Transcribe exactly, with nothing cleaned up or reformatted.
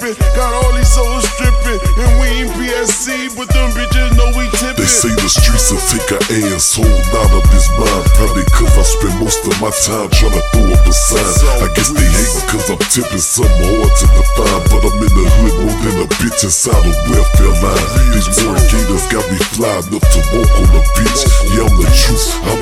trippin'. Got all these souls strippin'. And we ain't P S C, but them bitches know we tippin'. They say the streets will take an asshole out of his mind. Probably cause I spend most of my time trying to throw up a sign. I guess they hatin' cause I'm tippin' something hard to define. But I'm in the hood more than a bitch inside a welfare line. These more gators got me fly enough to walk on the beach. Yeah, I'm the truth. I'm